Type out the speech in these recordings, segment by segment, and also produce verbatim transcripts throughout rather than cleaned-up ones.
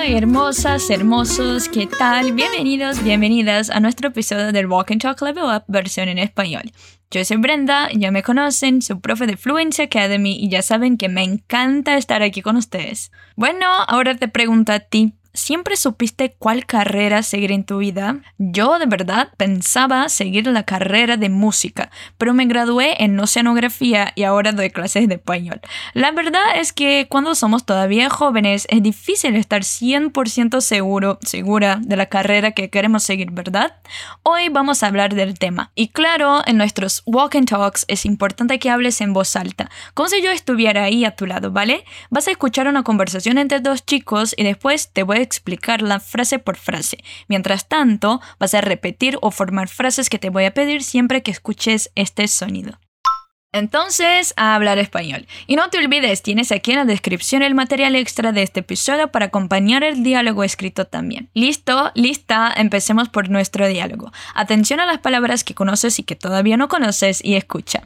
hermosas, hermosos, ¿qué tal? Bienvenidos, bienvenidas a nuestro episodio del Walk and Talk Level Up versión en español. Yo soy Brenda, ya me conocen, soy profe de Fluency Academy y ya saben que me encanta estar aquí con ustedes. Bueno, ahora te pregunto a ti. ¿Siempre supiste cuál carrera seguir en tu vida? Yo de verdad pensaba seguir la carrera de música, pero me gradué en oceanografía y ahora doy clases de español. La verdad es que cuando somos todavía jóvenes es difícil estar cien por ciento seguro, segura de la carrera que queremos seguir, ¿verdad? Hoy vamos a hablar del tema. Y claro, en nuestros Walk and Talks es importante que hables en voz alta, como si yo estuviera ahí a tu lado, ¿vale? Vas a escuchar una conversación entre dos chicos y después te voy a explicarla frase por frase. Mientras tanto, vas a repetir o formar frases que te voy a pedir siempre que escuches este sonido. Entonces, a hablar español. Y no te olvides, tienes aquí en la descripción el material extra de este episodio para acompañar el diálogo escrito también. ¿Listo? ¿Lista? Empecemos por nuestro diálogo. Atención a las palabras que conoces y que todavía no conoces y escucha.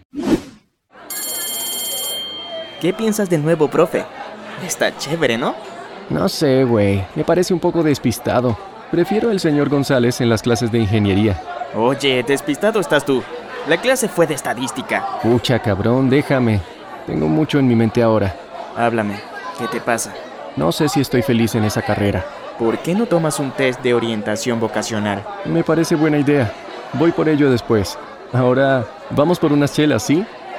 ¿Qué piensas del nuevo profe? Está chévere, ¿no? No sé, güey. Me parece un poco despistado. Prefiero el señor González en las clases de ingeniería. Oye, despistado estás tú. La clase fue de estadística. Pucha, cabrón, déjame. Tengo mucho en mi mente ahora. Háblame. ¿Qué te pasa? No sé si estoy feliz en esa carrera. ¿Por qué no tomas un test de orientación vocacional? Me parece buena idea. Voy por ello después. Ahora, vamos por unas chelas, ¿sí?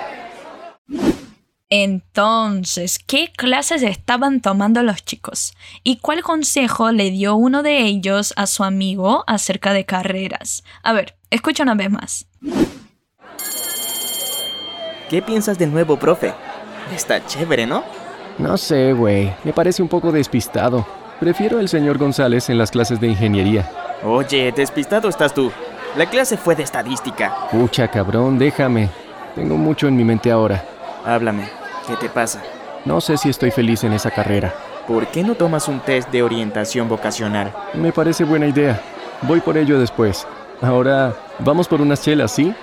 Entonces, ¿qué clases estaban tomando los chicos? ¿Y cuál consejo le dio uno de ellos a su amigo acerca de carreras? A ver, escucha una vez más. ¿Qué piensas del nuevo profe? Está chévere, ¿no? No sé, güey. Me parece un poco despistado. Prefiero el señor González en las clases de ingeniería. Oye, despistado estás tú. La clase fue de estadística. Pucha, cabrón, déjame. Tengo mucho en mi mente ahora. Háblame. ¿Qué te pasa? No sé si estoy feliz en esa carrera. ¿Por qué no tomas un test de orientación vocacional? Me parece buena idea. Voy por ello después. Ahora, vamos por unas chelas, ¿sí?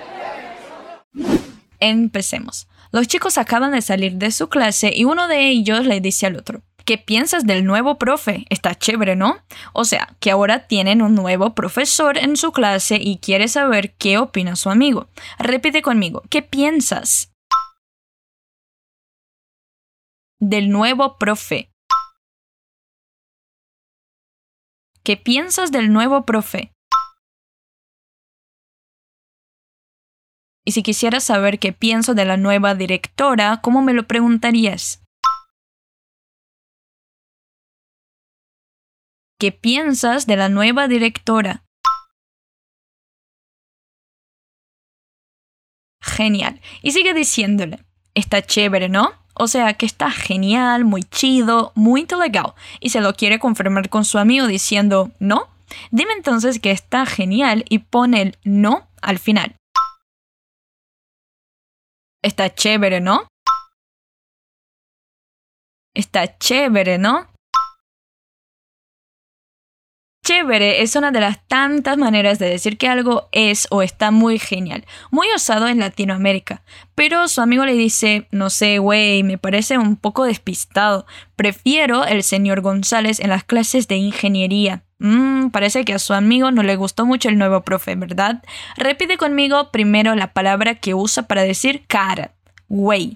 Empecemos. Los chicos acaban de salir de su clase y uno de ellos le dice al otro: ¿qué piensas del nuevo profe? Está chévere, ¿no? O sea, que ahora tienen un nuevo profesor en su clase y quiere saber qué opina su amigo. Repite conmigo. ¿Qué piensas del nuevo profe? ¿Qué piensas del nuevo profe? Y si quisieras saber qué pienso de la nueva directora, ¿cómo me lo preguntarías? ¿Qué piensas de la nueva directora? Genial. Y sigue diciéndole: está chévere, ¿no? O sea, que está genial, muy chido, muy legal. Y se lo quiere confirmar con su amigo diciendo: ¿no? Dime entonces que está genial y pone el no al final. Está chévere, ¿no? Está chévere, ¿no? Chévere es una de las tantas maneras de decir que algo es o está muy genial, muy usado en Latinoamérica. Pero su amigo le dice: no sé, güey, me parece un poco despistado. Prefiero el señor González en las clases de ingeniería. Mmm, parece que a su amigo no le gustó mucho el nuevo profe, ¿verdad? Repite conmigo primero la palabra que usa para decir cara. Güey.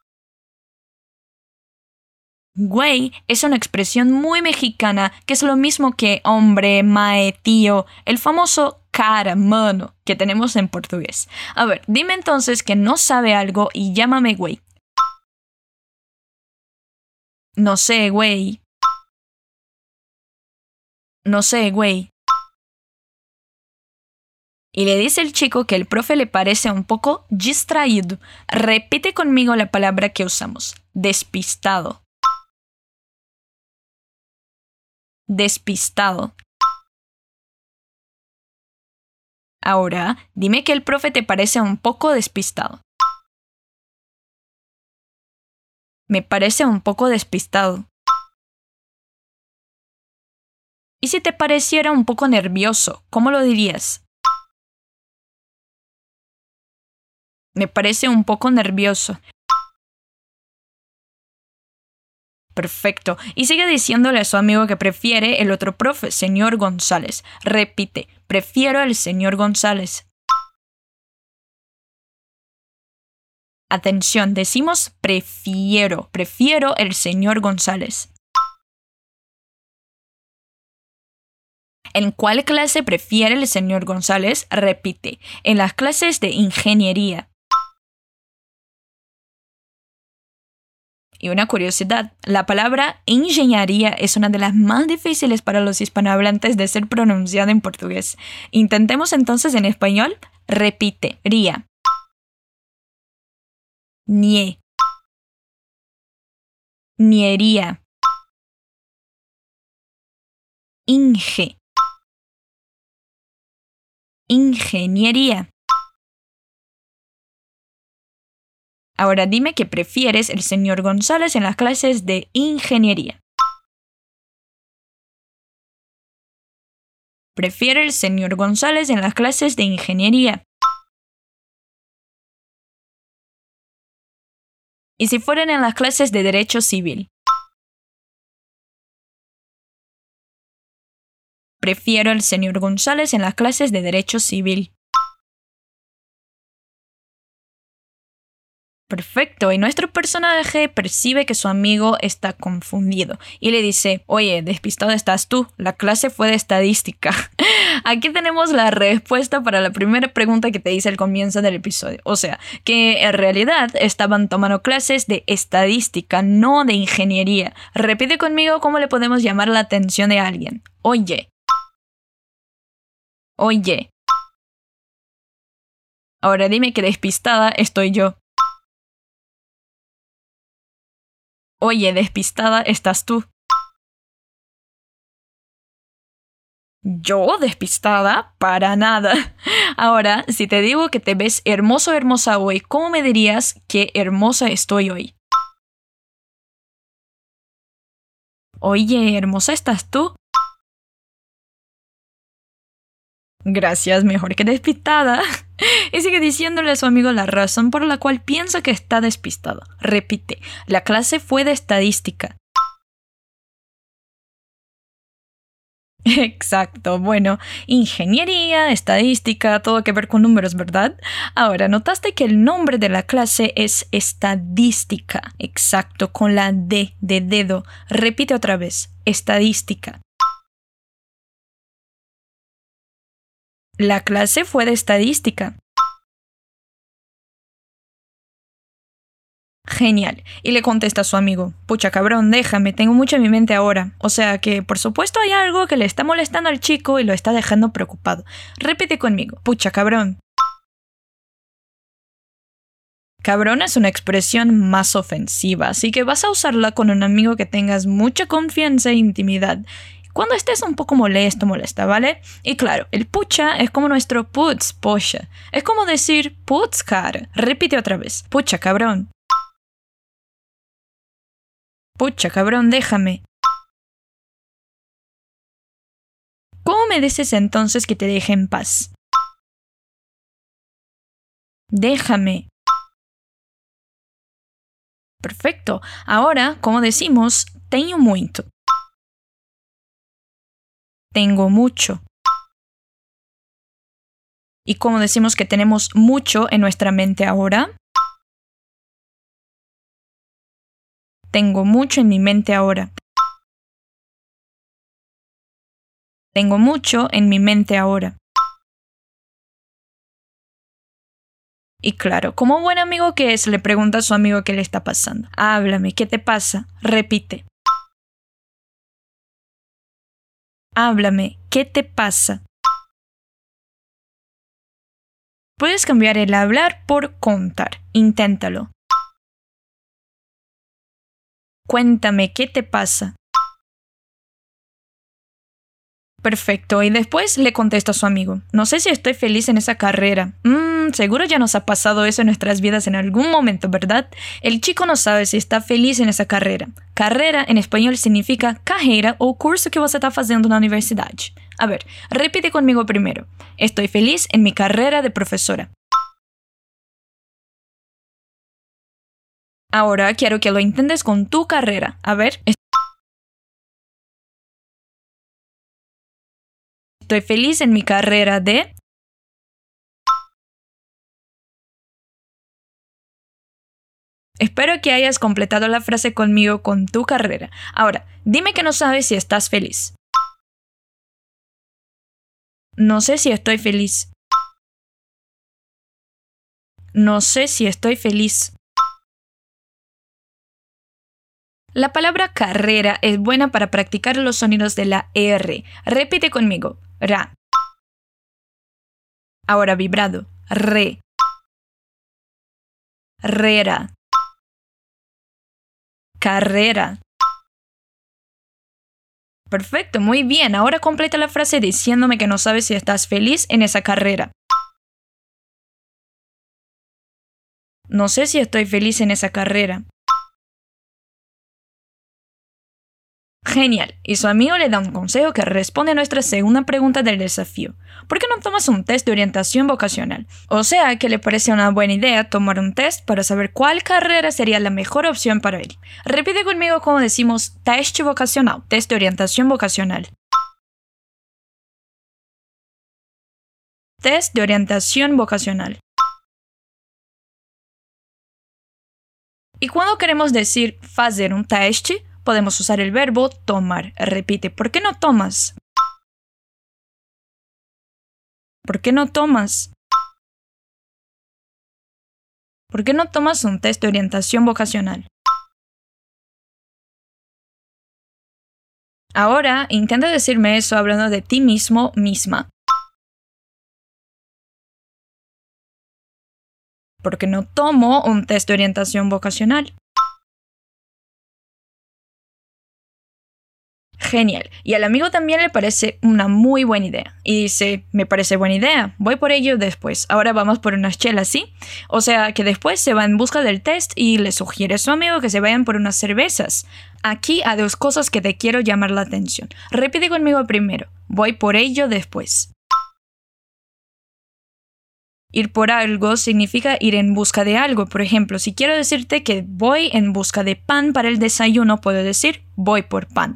Güey es una expresión muy mexicana que es lo mismo que hombre, mae, tío, el famoso cara, mano, que tenemos en portugués. A ver, dime entonces que no sabe algo y llámame güey. No sé, güey. No sé, güey. Y le dice el chico que el profe le parece un poco distraído. Repite conmigo la palabra que usamos. Despistado. Despistado. Ahora, dime que el profe te parece un poco despistado. Me parece un poco despistado. ¿Y si te pareciera un poco nervioso? ¿Cómo lo dirías? Me parece un poco nervioso. Perfecto. Y sigue diciéndole a su amigo que prefiere el otro profe, señor González. Repite, prefiero al señor González. Atención, decimos prefiero, prefiero el señor González. ¿En cuál clase prefiere el señor González? Repite, en las clases de ingeniería. Y una curiosidad, la palabra ingeniería es una de las más difíciles para los hispanohablantes de ser pronunciada en portugués. Intentemos entonces en español. Repite, ría. Nie. Niería. Inge. Ingeniería. Ahora dime que prefieres el señor González en las clases de ingeniería. Prefiero el señor González en las clases de ingeniería. ¿Y si fueran en las clases de derecho civil? Prefiero el señor González en las clases de derecho civil. Perfecto, y nuestro personaje percibe que su amigo está confundido y le dice, oye, despistado estás tú, la clase fue de estadística. Aquí tenemos la respuesta para la primera pregunta que te hice al comienzo del episodio. O sea, que en realidad estaban tomando clases de estadística, no de ingeniería. Repite conmigo cómo le podemos llamar la atención de alguien. Oye. Oye. Ahora dime que despistada estoy yo. Oye, despistada estás tú. ¿Yo despistada? Para nada. Ahora, si te digo que te ves hermoso o hermosa hoy, ¿cómo me dirías que hermosa estoy hoy? Oye, hermosa estás tú. Gracias, mejor que despistada. Y sigue diciéndole a su amigo la razón por la cual piensa que está despistado. Repite, la clase fue de estadística. Exacto, bueno, ingeniería, estadística, todo que ver con números, ¿verdad? Ahora, ¿notaste que el nombre de la clase es estadística? Exacto, con la D de dedo. Repite otra vez, estadística. La clase fue de estadística. Genial. Y le contesta a su amigo, pucha cabrón, déjame, tengo mucho en mi mente ahora. O sea que, por supuesto, hay algo que le está molestando al chico y lo está dejando preocupado. Repite conmigo, pucha cabrón. Cabrón es una expresión más ofensiva, así que vas a usarla con un amigo que tengas mucha confianza e intimidad. Cuando estés un poco molesto, molesta, ¿vale? Y claro, el pucha es como nuestro putz, pocha. Es como decir putz, cara. Repite otra vez. Pucha, cabrón. Pucha, cabrón, déjame. ¿Cómo me dices entonces que te deje en paz? Déjame. Perfecto. Ahora, ¿cómo decimos? Tenho muito. Tengo mucho. ¿Y cómo decimos que tenemos mucho en nuestra mente ahora? Tengo mucho en mi mente ahora. Tengo mucho en mi mente ahora. Y claro, como buen amigo que es, le pregunta a su amigo qué le está pasando. Háblame, ¿qué te pasa? Repite. Háblame, ¿qué te pasa? Puedes cambiar el hablar por contar. Inténtalo. Cuéntame, ¿qué te pasa? Perfecto, y después le contesta a su amigo. No sé si estoy feliz en esa carrera. Mmm, seguro ya nos ha pasado eso en nuestras vidas en algún momento, ¿verdad? El chico no sabe si está feliz en esa carrera. Carrera en español significa carreira o curso que você está fazendo na universidade. A ver, repite conmigo primero. Estoy feliz en mi carrera de profesora. Ahora quiero que lo intentes con tu carrera. A ver. Estoy feliz en mi carrera de... Espero que hayas completado la frase conmigo con tu carrera. Ahora, dime que no sabes si estás feliz. No sé si estoy feliz. No sé si estoy feliz. La palabra carrera es buena para practicar los sonidos de la R. Repite conmigo. Ra. Ahora vibrado. Re. Rera. Carrera. Perfecto, muy bien. Ahora completa la frase diciéndome que no sabes si estás feliz en esa carrera. No sé si estoy feliz en esa carrera. Genial. Y su amigo le da un consejo que responde a nuestra segunda pregunta del desafío. ¿Por qué no tomas un test de orientación vocacional? O sea, que le parece una buena idea tomar un test para saber cuál carrera sería la mejor opción para él. Repite conmigo cómo decimos test vocacional, test de orientación vocacional. Test de orientación vocacional. Y cuando queremos decir hacer un test, podemos usar el verbo tomar. Repite, ¿por qué no tomas? ¿Por qué no tomas? ¿Por qué no tomas un test de orientación vocacional? Ahora, intenta decirme eso hablando de ti mismo, misma. ¿Por qué no tomo un test de orientación vocacional? Genial. Y al amigo también le parece una muy buena idea. Y dice, me parece buena idea, voy por ello después. Ahora vamos por unas chelas, ¿sí? O sea que después se va en busca del test y le sugiere a su amigo que se vayan por unas cervezas. Aquí hay dos cosas que te quiero llamar la atención. Repite conmigo primero, voy por ello después. Ir por algo significa ir en busca de algo. Por ejemplo, si quiero decirte que voy en busca de pan para el desayuno, puedo decir voy por pan.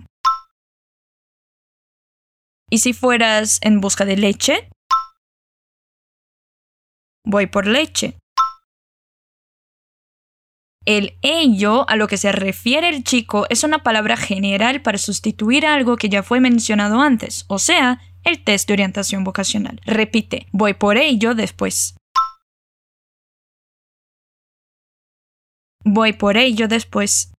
¿Y si fueras en busca de leche? Voy por leche. El ello, a lo que se refiere el chico, es una palabra general para sustituir algo que ya fue mencionado antes, o sea, el test de orientación vocacional. Repite, voy por ello después. Voy por ello después.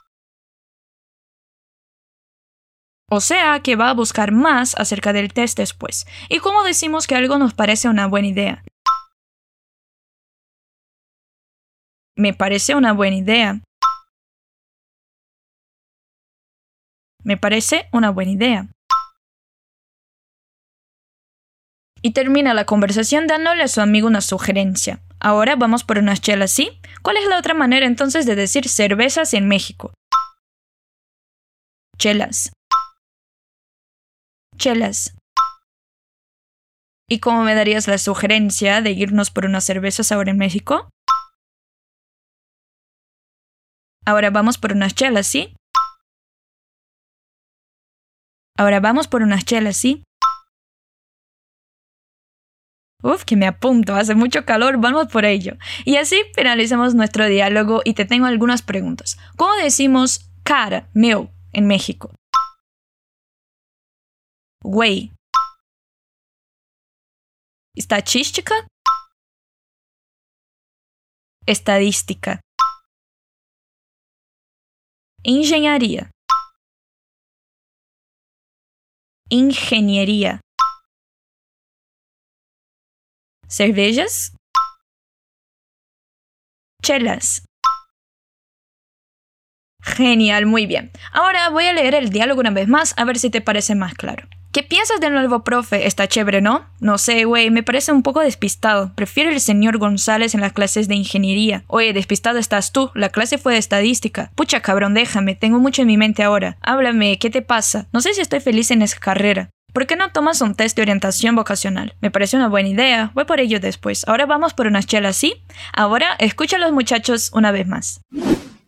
O sea, que va a buscar más acerca del test después. ¿Y cómo decimos que algo nos parece una buena idea? Me parece una buena idea. Me parece una buena idea. Y termina la conversación dándole a su amigo una sugerencia. Ahora vamos por unas chelas, ¿sí? ¿Cuál es la otra manera entonces de decir cervezas en México? Chelas. Chelas. ¿Y cómo me darías la sugerencia de irnos por unas cervezas ahora en México? Ahora vamos por unas chelas, ¿sí? Ahora vamos por unas chelas, ¿sí? Uf, que me apunto, hace mucho calor, vamos por ello. Y así finalizamos nuestro diálogo y te tengo algunas preguntas. ¿Cómo decimos cara, meu, en México? Güey. Estatística. Estadística. Engenharia. Ingeniería. Cervejas. Chelas. Genial, muy bien. Ahora voy a leer el diálogo una vez más a ver si te parece más claro. ¿Qué piensas del nuevo profe? Está chévere, ¿no? No sé, güey, me parece un poco despistado. Prefiero el señor González en las clases de ingeniería. Oye, despistado estás tú, la clase fue de estadística. Pucha, cabrón, déjame, tengo mucho en mi mente ahora. Háblame, ¿qué te pasa? No sé si estoy feliz en esa carrera. ¿Por qué no tomas un test de orientación vocacional? Me parece una buena idea, voy por ello después. Ahora vamos por unas chelas, ¿sí? Ahora escucha a los muchachos una vez más.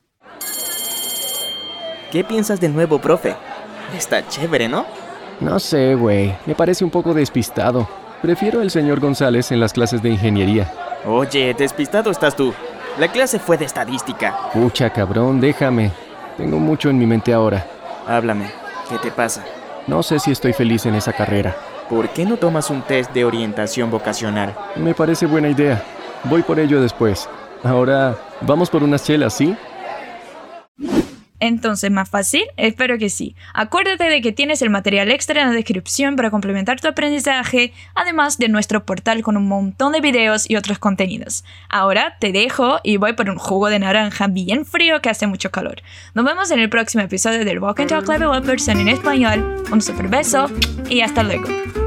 ¿Qué piensas del nuevo profe? Está chévere, ¿no? No sé, güey. Me parece un poco despistado. Prefiero al señor González en las clases de ingeniería. Oye, despistado estás tú. La clase fue de estadística. Pucha, cabrón, déjame. Tengo mucho en mi mente ahora. Háblame, ¿qué te pasa? No sé si estoy feliz en esa carrera. ¿Por qué no tomas un test de orientación vocacional? Me parece buena idea. Voy por ello después. Ahora, vamos por unas chelas, ¿sí? Entonces, ¿más fácil? Espero que sí. Acuérdate de que tienes el material extra en la descripción para complementar tu aprendizaje, además de nuestro portal con un montón de videos y otros contenidos. Ahora te dejo y voy por un jugo de naranja bien frío que hace mucho calor. Nos vemos en el próximo episodio del Walk and Talk Level Up versión en español. Un super beso y hasta luego.